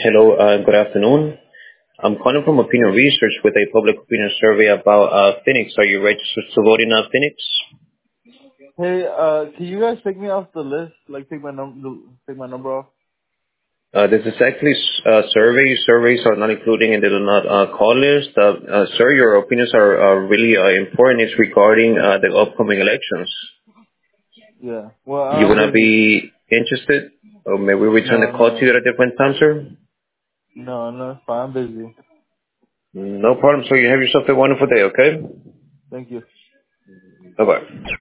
Hello, good afternoon. I'm calling from Opinion Research with a public opinion survey about Phoenix. Are you registered to vote in Phoenix? Hey, can you guys take me off the list? Like, take my number off? This is actually survey. Surveys are not including and they do not call list. Sir, your opinions are really important. It's regarding the upcoming elections. Yeah. Well, You I'm will not busy. be interested? Or may we return the No, call to you no, at a different time, sir? no, it's fine. I'm busy. No problem. So you have yourself a wonderful day, okay? Thank you. Bye-bye.